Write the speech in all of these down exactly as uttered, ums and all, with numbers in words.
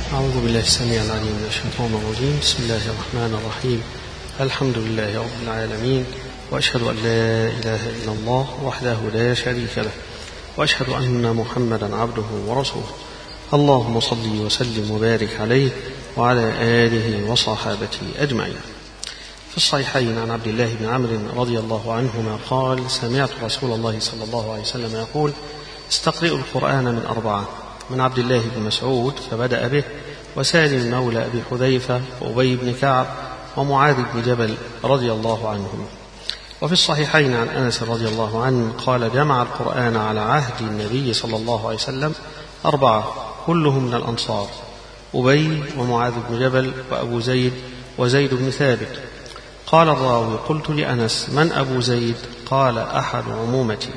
أعوذ بالله السميع العليم من الشيطان الرجيم. بسم الله الرحمن الرحيم. الحمد لله رب العالمين، وأشهد أن لا إله إلا الله وحده لا شريك له، وأشهد أن محمدا عبده ورسوله. اللهم صل وسلم وبارك عليه وعلى آله وصحابته أجمعين. في الصحيحين عن عبد الله بن عمرو رضي الله عنهما قال: سمعت رسول الله صلى الله عليه وسلم يقول: استقرئوا القرآن من أربعة، من عبد الله بن مسعود فبدأ به، وسالم مولى أبي حذيفة، وأبي بن كعب، ومعاذ بن جبل رضي الله عنهم. وفي الصحيحين عن أنس رضي الله عنه قال: جمع القرآن على عهد النبي صلى الله عليه وسلم أربعة كلهم من الأنصار: أبي ومعاذ بن جبل وأبو زيد وزيد بن ثابت. قال الراوي: قلت لأنس: من أبو زيد؟ قال: أحد عمومتي.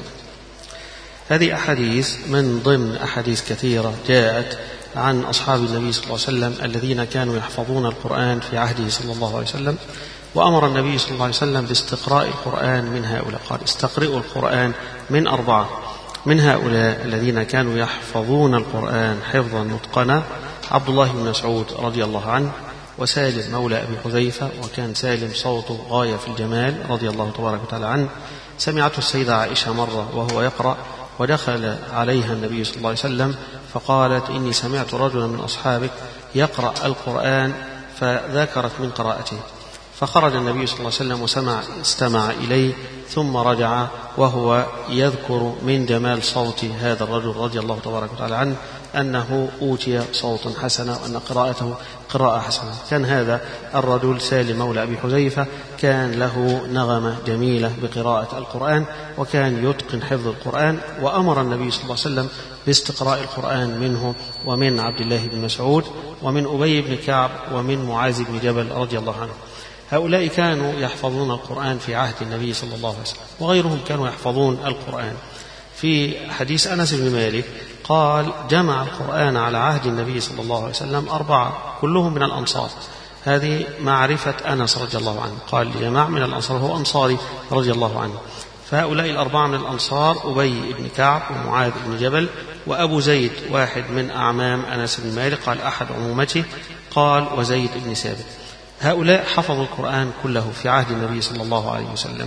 هذه أحاديث من ضمن أحاديث كثيرة جاءت عن أصحاب النبي صلى الله عليه وسلم الذين كانوا يحفظون القرآن في عهده صلى الله عليه وسلم، وأمر النبي صلى الله عليه وسلم باستقراء القرآن من هؤلاء. قال: استقرئوا القرآن من أربعة، من هؤلاء الذين كانوا يحفظون القرآن حفظا متقنا: عبد الله بن مسعود رضي الله عنه، وسالم مولى أبي حذيفة، وكان سالم صوته غاية في الجمال رضي الله تبارك وتعالى عنه. سمعته السيدة عائشة مرة وهو يقرأ، ودخل عليها النبي صلى الله عليه وسلم فقالت: إني سمعت رجلا من أصحابك يقرأ القرآن، فذكرت من قراءته، فخرج النبي صلى الله عليه وسلم وسمع استمع إليه، ثم رجع وهو يذكر من جمال صوت هذا الرجل رضي الله تبارك وتعالى عنه أنه أوتي صوتا حسنا، وأن قراءته قراءة حسنة. كان هذا الرجل سالم مولى أبي حذيفة كان له نغمة جميلة بقراءة القرآن، وكان يتقن حفظ القرآن، وأمر النبي صلى الله عليه وسلم باستقراء القرآن منه ومن عبد الله بن مسعود ومن أبي بن كعب ومن معاذ بن جبل رضي الله عنه. هؤلاء كانوا يحفظون القرآن في عهد النبي صلى الله عليه وسلم، وغيرهم كانوا يحفظون القرآن. في حديث أنس بن مالك قال: جمع القرآن على عهد النبي صلى الله عليه وسلم أربعة كلهم من الأنصار. هذه معرفة أنس رضي الله عنه، قال: جمع من الأنصار، هو أنصاري رضي الله عنه. فهؤلاء الأربعة من الأنصار: أبي بن كعب، ومعاذ بن جبل، وأبو زيد واحد من أعمام أنس بن مالك، قال: أحد عمومته، قال: وزيد بن ثابت. هؤلاء حفظوا القرآن كله في عهد النبي صلى الله عليه وسلم،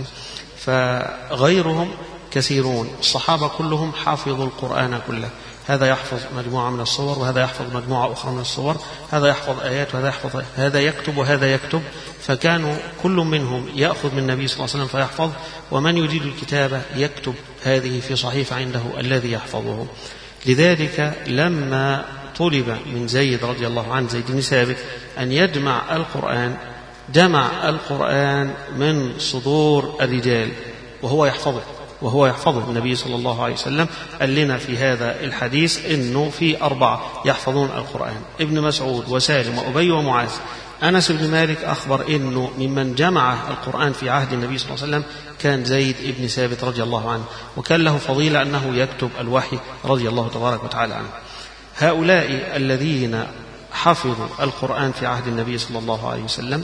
فغيرهم كثيرون. الصحابة كلهم حافظوا القرآن كله، هذا يحفظ مجموعة من الصور، وهذا يحفظ مجموعة أخرى من الصور، هذا يحفظ آيات وهذا يحفظ، هذا يكتب وهذا يكتب. فكانوا كل منهم يأخذ من النبي صلى الله عليه وسلم فيحفظ، ومن يريد الكتابة يكتب هذه في صحيفة عنده الذي يحفظه. لذلك لما طلب من زيد رضي الله عنه، زيد بن ثابت، أن يجمع القرآن، جمع القرآن من صدور الرجال وهو يحفظه وهو يحفظه النبي صلى الله عليه وسلم قال لنا في هذا الحديث إنه في أربعة يحفظون القرآن: ابن مسعود وسالم وأبي ومعاذ. أنس بن مالك أخبر إنه ممن جمع القرآن في عهد النبي صلى الله عليه وسلم كان زيد بن ثابت رضي الله عنه، وكان له فضيلة أنه يكتب الوحي رضي الله تبارك وتعالى عنه. هؤلاء الذين حفظوا القرآن في عهد النبي صلى الله عليه وسلم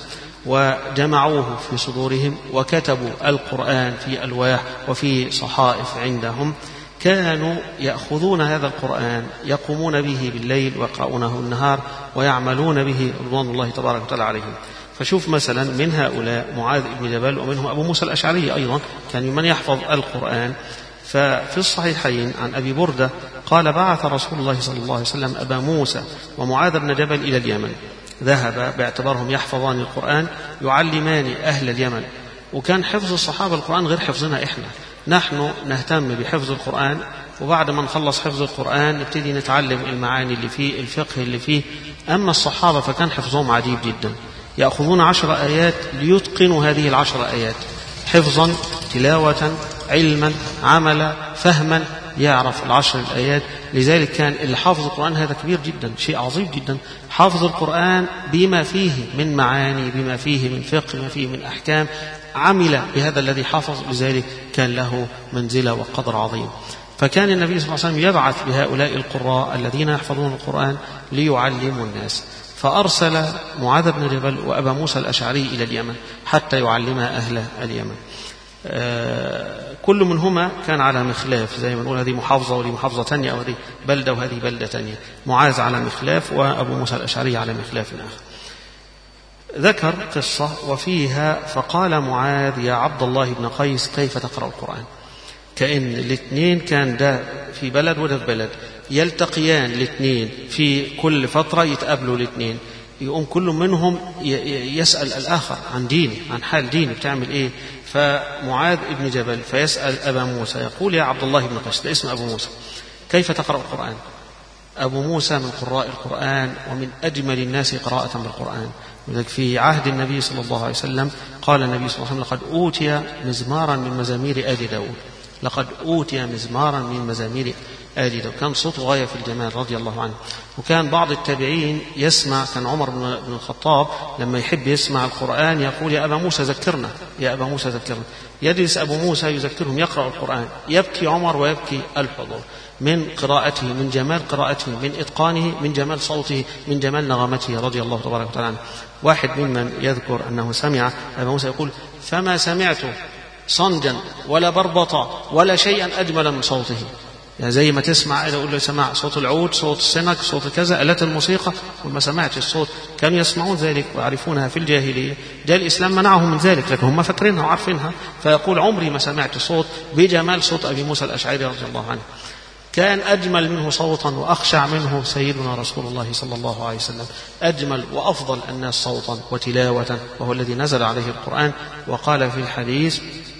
وجمعوه في صدورهم وكتبوا القرآن في ألواح وفي صحائف عندهم، كانوا يأخذون هذا القرآن يقومون به بالليل ويقرؤونه النهار ويعملون به رضوان الله تبارك وتعالى عليهم. فشوف مثلا من هؤلاء معاذ بن جبل، ومنهم أبو موسى الأشعري أيضا كان من يحفظ القرآن. ففي الصحيحين عن أبي بردة قال: بعث رسول الله صلى الله عليه وسلم أبا موسى ومعاذ بن جبل إلى اليمن، ذهب باعتبارهم يحفظان القرآن يعلمان أهل اليمن. وكان حفظ الصحابة القرآن غير حفظنا إحنا، نحن نهتم بحفظ القرآن، وبعد ما نخلص حفظ القرآن نبتدي نتعلم المعاني اللي فيه، الفقه اللي فيه. أما الصحابة فكان حفظهم عجيب جدا، يأخذون عشر آيات ليتقنوا هذه العشر آيات حفظا، تلاوة، علما، عملا، فهما، يعرف العشر الآيات. لذلك كان اللي حافظ القرآن هذا كبير جدا، شيء عظيم جدا، حافظ القرآن بما فيه من معاني، بما فيه من فقه، بما فيه من أحكام، عمل بهذا الذي حافظ، لذلك كان له منزلة وقدر عظيم. فكان النبي صلى الله عليه وسلم يبعث بهؤلاء القراء الذين يحفظون القرآن ليعلموا الناس، فأرسل معاذ بن جبل وأبا موسى الأشعري إلى اليمن حتى يعلم أهل اليمن. كل منهما كان على مخلاف، زي ما نقول هذه محافظة ودي محافظة تانية، أو هذه بلدة وهذه بلدة تانية. معاذ على مخلاف وأبو موسى الأشعري على مخلاف آخر. ذكر قصة وفيها فقال معاذ يا عبد الله بن قيس كيف تقرأ القرآن؟ كأن الاثنين كان ده في بلد وده في بلد، يلتقيان الاثنين في كل فترة، يتقابلوا الاثنين، يقوم كل منهم يسأل الآخر عن دينه، عن حال دينه بتعمل إيه. فمعاذ ابن جبل فيسأل أبا موسى يقول يا عبد الله بن قيس، ده اسم أبو موسى، كيف تقرأ القرآن؟ أبو موسى من قراء القرآن ومن أجمل الناس قراءة بالقرآن. في عهد النبي صلى الله عليه وسلم قال النبي صلى الله عليه وسلم لقد أوتي مزمارا من مزامير آل داود، لقد أوتي مزمارا من مزامير آل داود. كان صوته غاية في الجمال رضي الله عنه. وكان بعض التابعين يسمع، كان عمر بن الخطاب لما يحب يسمع القرآن يقول يا أبا موسى ذكرنا، يا أبا موسى ذكرنا. يجلس أبو موسى يذكرهم، يقرأ القرآن، يبكي عمر ويبكي الحضور من قراءته، من جمال قراءته، من إتقانه، من جمال صوته، من جمال نغمته رضي الله تبارك وتعالى عنه. واحد ممن يذكر أنه سمع أبا موسى يقول فما سمعت صنجا ولا بربطا ولا شيئا أجمل من صوته. يعني زي ما تسمع إذا أقول له سمع صوت العود، صوت السنك، صوت كذا، آلات الموسيقى، وما سمعت الصوت. كانوا يسمعون ذلك ويعرفونها في الجاهلية، جاء الإسلام منعهم من ذلك، لكن هم فاكرينها وعارفينها. فيقول عمري ما سمعت صوت بجمال صوت أبي موسى الأشعري رضي الله عنه. كان أجمل منه صوتا وأخشع منه سيدنا رسول الله صلى الله عليه وسلم، أجمل وأفضل الناس صوتا وتلاوة، وهو الذي نزل عليه القرآن. وقال في الحديث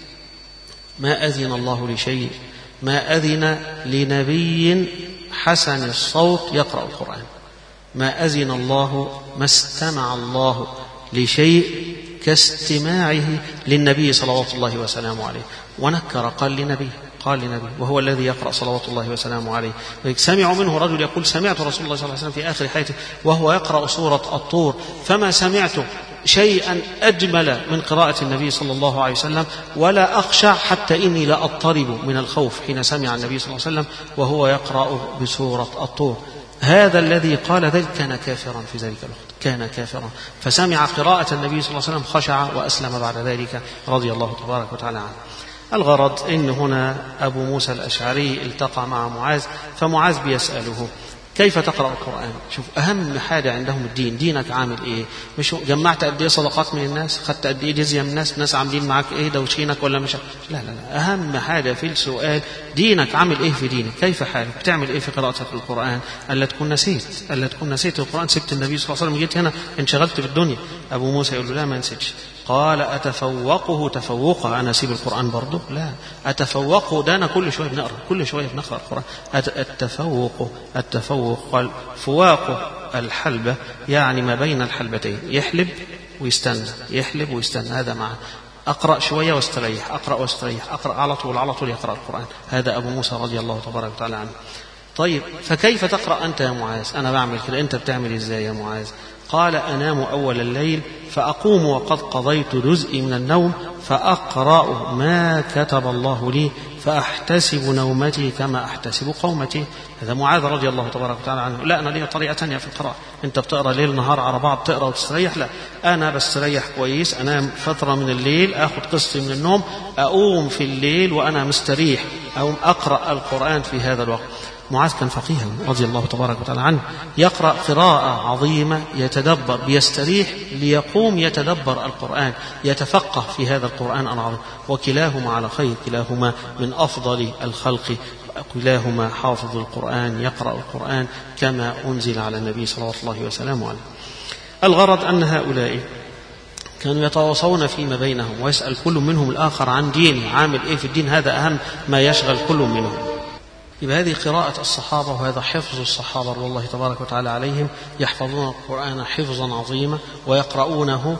ما أذن الله لشيء، ما أذن لنبي حسن الصوت يقرأ القرآن، ما أذن الله، ما استمع الله لشيء كاستماعه للنبي صلوات الله وسلامه عليه. ونكر قال لنبي، قال لنبي وهو الذي يقرأ صلوات الله وسلامه عليه. سمعوا منه رجل يقول سمعت رسول الله صلى الله عليه وسلم في آخر حياته وهو يقرأ سورة الطور فما سمعت شيئا أجمل من قراءة النبي صلى الله عليه وسلم ولا أخشع حتى إني لا أضطرب من الخوف حين سمع النبي صلى الله عليه وسلم وهو يقرأ بسورة الطور. هذا الذي قال ذلك كان كافرا في ذلك الوقت، كان كافرا، فسمع قراءة النبي صلى الله عليه وسلم خشع وأسلم بعد ذلك رضي الله تبارك وتعالى عنه. الغرض إن هنا أبو موسى الأشعري التقى مع معاذ، فمعاذ بيسأله كيف تقرأ القرآن؟ شوف أهم حاجة عندهم الدين، دينك عامل إيه؟ مش جمعت قد إيه صدقات من الناس، خدت قد إيه جزية من الناس، الناس عاملين معاك إيه دوشينك ولا مش، لا لا لا، أهم حاجة في السؤال دينك عامل إيه في دينك، كيف حالك، بتعمل إيه في قراءتك للقرآن؟ ألا تكون نسيت، ألا تكون نسيت القرآن، سبت النبي صلى الله عليه وسلم جيت هنا انشغلت بالدنيا. أبو موسى يقول له لا ما نسيتش. قال أتفوقه تفوقه، أنا أسيب القرآن برضه؟ لا، أتفوقه ده أنا كل شوية بنقرأ، كل شوية بنقرأ القرآن. التفوق، التفوق قال فواق الحلبة، يعني ما بين الحلبتين، يحلب ويستنى، يحلب ويستنى، هذا معه. أقرأ شوية واستريح، أقرأ واستريح، أقرأ على طول على طول يقرأ القرآن. هذا أبو موسى رضي الله تبارك وتعالى عنه. طيب فكيف تقرأ أنت يا معاذ؟ أنا بعمل كده، أنت بتعمل إزاي يا معاذ؟ قال أنام أول الليل فأقوم وقد قضيت جزء من النوم فأقرأ ما كتب الله لي فأحتسب نومتي كما أحتسب قومتي. هذا معاذ رضي الله تبارك وتعالى عنه. لا أنا لي طريقة تانية في القراءة، أنت بتقرأ ليل نهار على بعض تقرأ وتستريح، لا أنا بستريح كويس، أنام فترة من الليل، أخذ قسط من النوم، أقوم في الليل وأنا مستريح، أو أقرأ القرآن في هذا الوقت. معاذ كان فقيها رضي الله تبارك وتعالى عنه، يقرأ قراءة عظيمة، يتدبر، بيستريح ليقوم يتدبر القرآن، يتفقه في هذا القرآن العظيم. وكلاهما على خير، كلاهما من أفضل الخلق، كلاهما حافظ القرآن، يقرأ القرآن كما أنزل على النبي صلى الله عليه وسلم. الغرض أن هؤلاء كانوا يتواصون فيما بينهم ويسأل كل منهم الآخر عن دينه، عامل إيه في الدين، هذا أهم ما يشغل كل منهم. يبقى هذه قراءة الصحابة وهذا حفظ الصحابة رضي الله تبارك وتعالى عليهم، يحفظون القرآن حفظا عظيما ويقرؤونه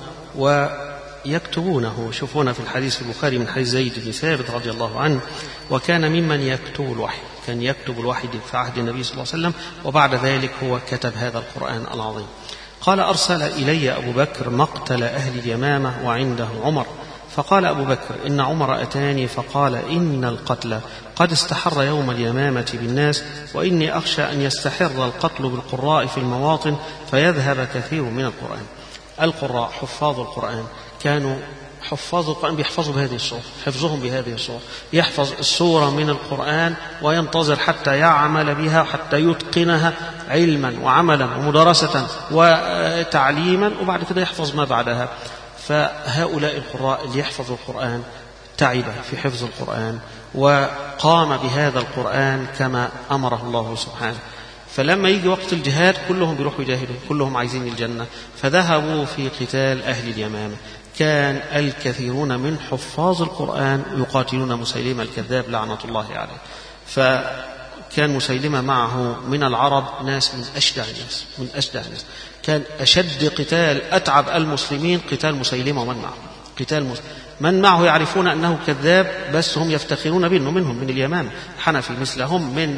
ويكتبونه. شوفونا في الحديث البخاري من حديث زيد بن ثابت رضي الله عنه، وكان ممن يكتب الوحي، كان يكتب الوحي في عهد النبي صلى الله عليه وسلم، وبعد ذلك هو كتب هذا القرآن العظيم. قال أرسل إلي أبو بكر مقتل أهل اليمامة وعنده عمر، فقال أبو بكر إن عمر أتاني فقال إن القتل قد استحر يوم اليمامة بالناس، وإني أخشى أن يستحر القتل بالقراء في المواطن فيذهب كثير من القرآن. القراء حفاظ القرآن كانوا حفاظ القرآن بيحفظوا بهذه الصورة، حفظهم بهذه الصورة، يحفظ السورة من القرآن وينتظر حتى يعمل بها، حتى يتقنها علما وعملا ومدارسة وتعليما، وبعد كده يحفظ ما بعدها. فهؤلاء القراء اللي يحفظوا القرآن تعب في حفظ القرآن وقام بهذا القرآن كما أمره الله سبحانه. فلما يجي وقت الجهاد كلهم بيروحوا يجاهدوا، كلهم عايزين الجنة، فذهبوا في قتال أهل اليمامة. كان الكثيرون من حفاظ القرآن يقاتلون مسيلمة الكذاب لعنة الله عليه. فكان مسيلمة معه من العرب ناس من أشجع الناس، من أشجع الناس. كان أشد قتال أتعب المسلمين قتال مسيلمة ومن معه. قتال مسلم من معه يعرفون أنه كذاب، بس هم يفتخرون بأنه منهم من اليمامة، حنفي مثلهم من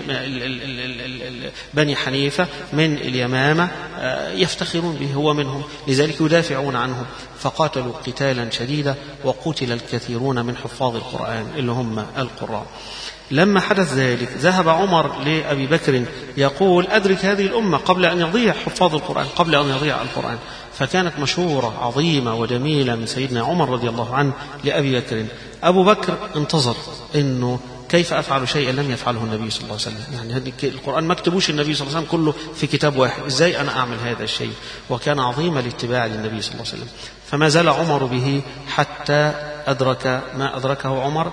بني حنيفة من اليمامة يفتخرون به، هو منهم، لذلك يدافعون عنهم. فقاتلوا قتالا شديدا وقتل الكثيرون من حفاظ القرآن اللي هم القراء. لما حدث ذلك ذهب عمر لأبي بكر يقول أدرك هذه الأمة قبل أن يضيع حفاظ القرآن، قبل أن يضيع القرآن. فكانت مشورة عظيمة وجميلة من سيدنا عمر رضي الله عنه لأبي بكر. أبو بكر انتظر إنه كيف أفعل شيئا لم يفعله النبي صلى الله عليه وسلم، يعني هذه القرآن ما كتبوش النبي صلى الله عليه وسلم كله في كتاب واحد، إزاي أنا أعمل هذا الشيء؟ وكان عظيم الاتباع للنبي صلى الله عليه وسلم. فما زال عمر به حتى أدرك ما أدركه عمر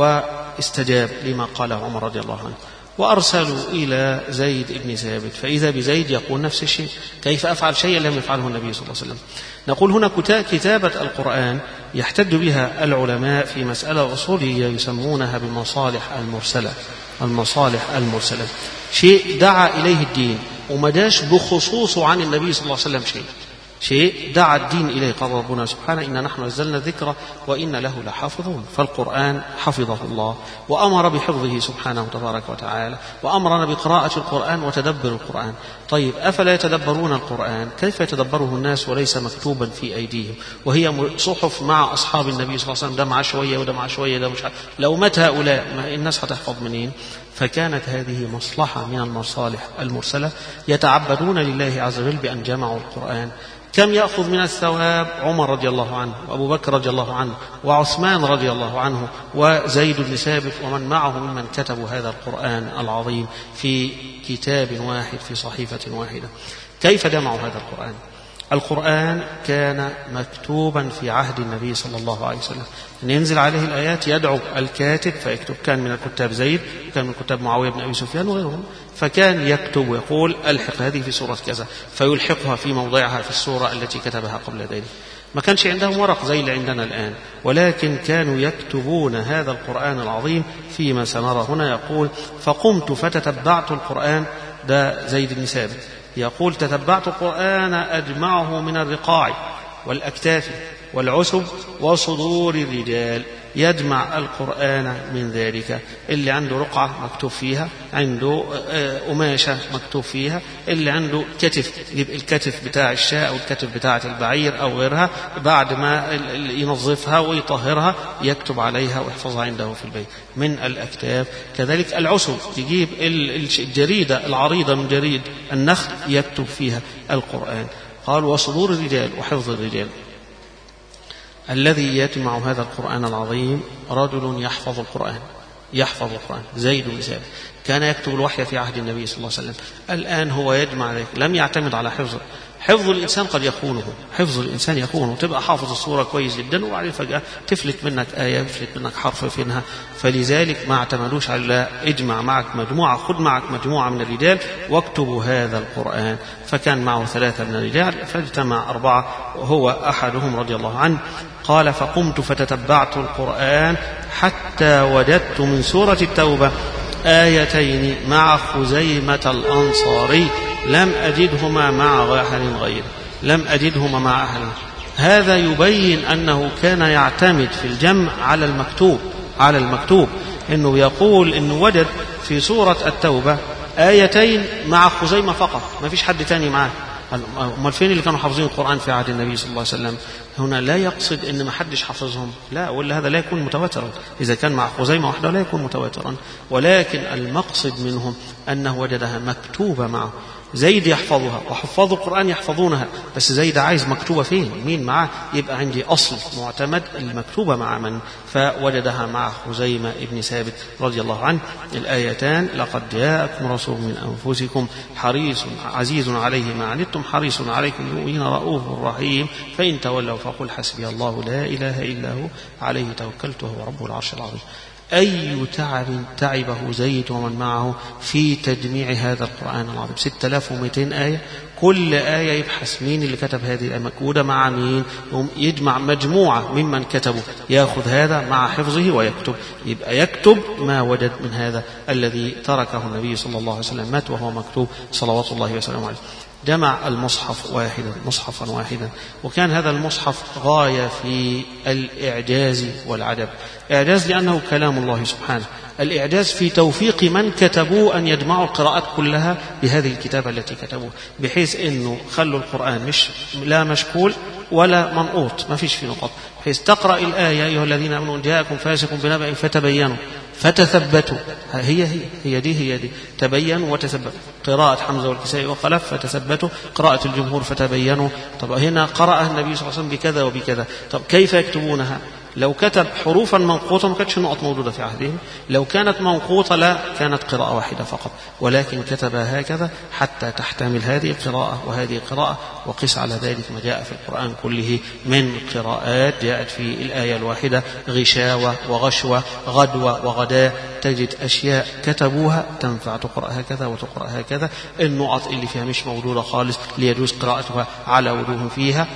واستجاب لما قاله عمر رضي الله عنه. وأرسلوا إلى زيد بن ثابت، فإذا بزيد يقول نفس الشيء، كيف أفعل شيئا لم يفعله النبي صلى الله عليه وسلم. نقول هنا كتابة القرآن يحتج بها العلماء في مسألة أصولية يسمونها بالمصالح المرسلة. المصالح المرسلة شيء دعا إليه الدين ومداش بخصوصه عن النبي صلى الله عليه وسلم شيء، شيء دعا الدين إليه. قال ربنا سبحانه إنا نحن نزلنا الذكر وإنا له لحافظون. فالقرآن حفظه الله وأمر بحفظه سبحانه تبارك وتعالى، وأمرنا بقراءة القرآن وتدبر القرآن. طيب أفلا يتدبرون القرآن؟ كيف يتدبره الناس وليس مكتوبا في أيديهم، وهي صحف مع أصحاب النبي صلى الله عليه وسلم، ده مع شوية وده مع شوية، ده مش عارف. لو مات هؤلاء الناس هتحفظ منين؟ فكانت هذه مصلحة من المصالح المرسلة، يتعبدون لله عز وجل بأن جمعوا القرآن. كم يأخذ من الثواب عمر رضي الله عنه وأبو بكر رضي الله عنه وعثمان رضي الله عنه وزيد بن ثابت ومن معه ممن كتبوا هذا القرآن العظيم في كتاب واحد في صحيفة واحدة. كيف جمعوا هذا القرآن؟ القرآن كان مكتوبا في عهد النبي صلى الله عليه وسلم، أن ينزل عليه الآيات يدعو الكاتب فيكتب. كان من الكتاب زيد، كان من الكتاب معاوية بن أبي سفيان وغيرهم، فكان يكتب ويقول ألحق هذه في سورة كذا فيلحقها في موضعها في السورة التي كتبها قبل ذلك. ما كانش عندهم ورق زي اللي عندنا الآن، ولكن كانوا يكتبون هذا القرآن العظيم فيما سنرى هنا. يقول فقمت فتتبعت القرآن، ده زيد بن ثابت يقول تتبعت القرآن أجمعه من الرقاع والأكتاف والعسب وصدور الرجال. يجمع القرآن من ذلك، اللي عنده رقعة مكتوب فيها، عنده قماشة مكتوب فيها، اللي عنده كتف يبقى الكتف بتاع الشاة أو الكتف بتاع البعير أو غيرها، بعد ما ينظفها ويطهرها يكتب عليها ويحفظها عنده في البيت من الأكتاف. كذلك العسب يجيب الجريدة العريضة من جريد النخل يكتب فيها القرآن. قال وصدور الرجال وحفظ الرجال. الذي يجمع هذا القرآن العظيم رجل يحفظ القرآن، يحفظ القرآن زيد بن ثابت كان يكتب الوحي في عهد النبي صلى الله عليه وسلم. الآن هو يجمع ذلك، لم يعتمد على حفظه. حفظ الإنسان قد يخونه، حفظ الإنسان يخونه، تبقى حافظ الصورة كويس جدا وبعدين فجأة تفلت منك آية، تفلت منك حرف فينها. فلذلك ما اعتمدوش على اجمع معك مجموعة، خذ معك مجموعة من الرجال واكتبوا هذا القرآن. فكان معه ثلاثة من الرجال فاجتمع أربعة وهو أحدهم رضي الله عنه. قال فقمت فتتبعت القرآن حتى وجدت من سورة التوبة آيتين مع خزيمة الأنصاري لم أجدهما مع أحد غيره، لم أجدهما مع أحد. هذا يبين أنه كان يعتمد في الجمع على المكتوب، على المكتوب، إنه يقول إنه وجد في سورة التوبة آيتين مع خزيمة فقط، ما فيش حد تاني معاه. أمال فين اللي كانوا حافظين القرآن في عهد النبي صلى الله عليه وسلم؟ هنا لا يقصد إن ما حدش حافظهم، لا، ولا هذا لا يكون متواترا. إذا كان مع خزيمة وحده لا يكون متواترا، ولكن المقصد منهم أنه وجدها مكتوبة معه. زيد يحفظها وحفاظ القرآن يحفظونها، بس زيد عايز مكتوبة فين؟ مين معاه؟ يبقى عندي أصل معتمد المكتوبة مع من؟ فوجدها مع خزيمة ابن ثابت رضي الله عنه. الآيتان: لقد جاءكم رسول من أنفسكم حريص عزيز عليه ما عنتم حريص عليكم بالمؤمنين رؤوف رحيم فإن تولوا فقل حسبي الله لا إله إلا هو عليه توكلت وهو رب العرش العظيم. أي تعب تعبه زيد ومن معه في تجميع هذا القرآن العظيم، ستة آلاف ومئتين آية، كل آية يبحث مين اللي كتب هذه الآية مكودة مع مين، يجمع مجموعة ممن كتبوا، يأخذ هذا مع حفظه ويكتب، يبقى يكتب ما وجد من هذا الذي تركه النبي صلى الله عليه وسلم، مات وهو مكتوب صلوات الله وسلامه عليه. جمع المصحف واحدا مصحفا واحدا، وكان هذا المصحف غاية في الإعجاز والعجب. إعجاز لأنه كلام الله سبحانه، الإعجاز في توفيق من كتبوه أن يجمعوا القراءات كلها بهذه الكتابة التي كتبوه، بحيث أنه خلوا القرآن مش لا مشكول ولا منقوط، ما فيش فيه نقط، بحيث تقرأ الآية يا أيها الذين آمنوا جاءكم فاسق بنبأ فتبينوا فتثبتوا، هي هي هي دي هي دي تبينوا وتثبتوا، قراءة حمزة والكسائي وخلف فتثبتوا، قراءة الجمهور فتبينوا. طب هنا قرأ النبي صلى الله عليه وسلم بكذا وبكذا، طب كيف يكتبونها؟ لو كتب حروفا منقوطة ما كانتش النقط موجودة في عهدهم، لو كانت منقوطة لا كانت قراءة واحدة فقط، ولكن كتبها هكذا حتى تحتمل هذه القراءة وهذه القراءة. وقس على ذلك ما جاء في القرآن كله من قراءات جاءت في الآية الواحدة، غشاوة وغشوة غدوة وغداء، تجد أشياء كتبوها تنفع تقرأ هكذا وتقرأ هكذا، النقط اللي فيها مش موجودة خالص ليجوز قراءتها على وجوه فيها،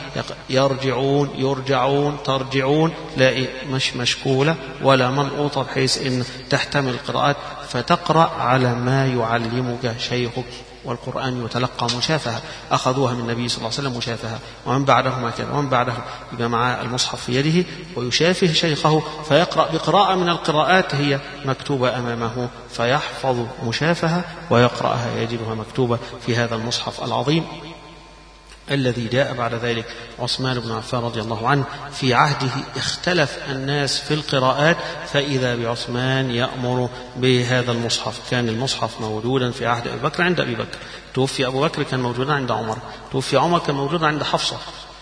يرجعون يرجعون ترجعون، لا مش مشكولة ولا منقوطة بحيث أن تحتمل القراءات، فتقرأ على ما يعلمك شيخك. والقرآن يتلقى مشافهة، أخذوها من النبي صلى الله عليه وسلم مشافهة، ومن بعده ما كان ومن بعده يبقى معاه المصحف في يده ويشافه شيخه فيقرأ بقراءة من القراءات هي مكتوبة أمامه، فيحفظ مشافهة ويقرأها يجدها مكتوبة في هذا المصحف العظيم الذي جاء بعد ذلك. عثمان بن عفان رضي الله عنه في عهده اختلف الناس في القراءات، فإذا بعثمان يأمر بهذا المصحف. كان المصحف موجودا في عهد أبي بكر عند أبي بكر، توفي أبو بكر كان موجودا عند عمر، توفي عمر كان موجودا عند حفصة،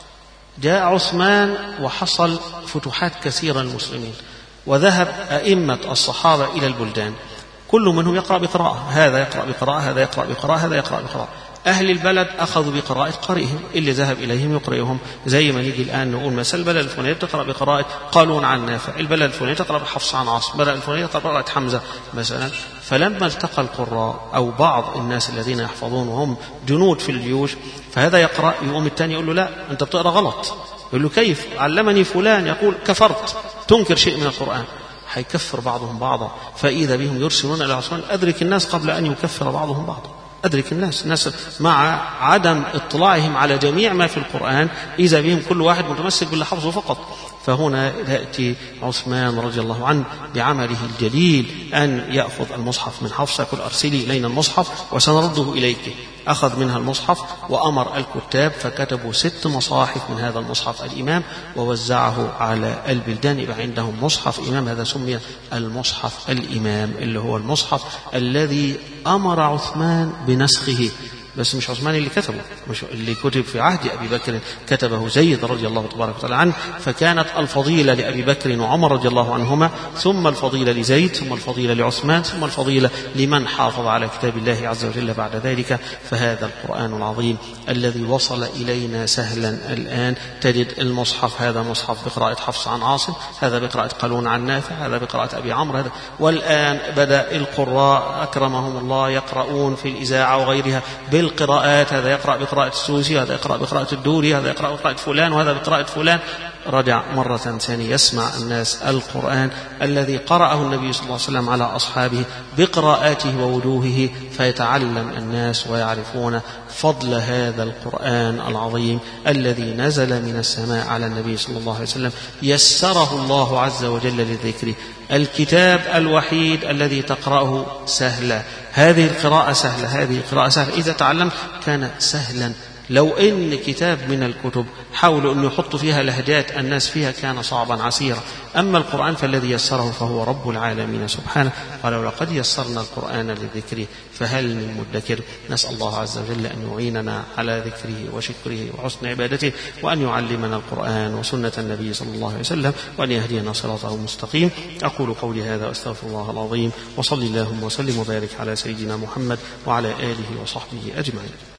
جاء عثمان وحصل فتوحات كثيرة للمسلمين، وذهب أئمة الصحابة إلى البلدان، كل منهم يقرأ بقراءة، هذا يقرأ بقراءة هذا يقرأ بقراءة هذا يقرأ بقراءة. أهل البلد أخذوا بقراءة قارئهم اللي ذهب إليهم يقرئهم، زي ما نيجي الآن نقول مثلا البلد الفلانية تقرأ بقراءة قالون عن نافع، البلد الفلانية تقرأ بحفص عن عاصم، البلد الفلانية تقرأ بقراءة حمزة مثلا. فلما التقى القراء أو بعض الناس الذين يحفظون وهم جنود في الجيوش، فهذا يقرأ يقوم الثاني يقول له لا أنت بتقرأ غلط، يقول له كيف؟ علمني فلان يقول كفرت، تنكر شيء من القرآن، حيكفر بعضهم بعضا. فإذا بهم يرسلون إلى عثمان أدرك الناس قبل أن يكفر بعضهم بعضا، أدرك الناس الناس مع عدم اطلاعهم على جميع ما في القرآن، إذا بهم كل واحد متمسك باللي حفظه فقط. فهنا يأتي عثمان رضي الله عنه بعمله الجليل أن يأخذ المصحف من حفصة، يقول أرسلي إلينا المصحف وسنرده إليك. أخذ منها المصحف وأمر الكتاب فكتبوا ست مصاحف من هذا المصحف الإمام ووزعه على البلدان، يبقى عندهم مصحف إمام، هذا سمي المصحف الإمام اللي هو المصحف الذي أمر عثمان بنسخه. بس مش عثمان اللي كتبه، مش اللي كتب في عهد أبي بكر، كتبه زيد رضي الله تبارك وتعالى عنه، فكانت الفضيلة لأبي بكر وعمر رضي الله عنهما، ثم الفضيلة لزيد، ثم الفضيلة لعثمان، ثم الفضيلة لمن حافظ على كتاب الله عز وجل بعد ذلك. فهذا القرآن العظيم الذي وصل إلينا سهلا الآن، تجد المصحف هذا مصحف بقراءة حفص عن عاصم، هذا بقراءة قالون عن نافع، هذا بقراءة أبي عمرو، هذا. والآن بدأ القراء أكرمهم الله يقرؤون في الإذاعة وغيرها بالقراءات، هذا يقرأ بقراءة السوسي، هذا يقرأ بقراءة الدوري، هذا يقرأ بقراءة فلان، وهذا بقراءة فلان. رجع مرة ثانية يسمع الناس القرآن الذي قرأه النبي صلى الله عليه وسلم على أصحابه بقراءاته ووجوهه، فيتعلم الناس ويعرفون فضل هذا القرآن العظيم الذي نزل من السماء على النبي صلى الله عليه وسلم، يسره الله عز وجل للذكر. الكتاب الوحيد الذي تقرأه سهلا، هذه القراءة سهلة، هذه القراءة سهلة، إذا تعلمت كان سهلا لو إن كتاب من الكتب حاولوا أن يحطوا فيها لهجات الناس فيها كان صعبا عسيرا. أما القرآن فالذي يسره فهو رب العالمين سبحانه. قال ولقد يسرنا القرآن للذكر فهل من مدكر. نسأل الله عز وجل أن يعيننا على ذكره وشكره وحسن عبادته، وأن يعلمنا القرآن وسنة النبي صلى الله عليه وسلم، وأن يهدينا صراطه المستقيم. أقول قولي هذا وأستغفر الله العظيم، وصلي اللهم وسلم وبارك على سيدنا محمد وعلى آله وصحبه أجمعين.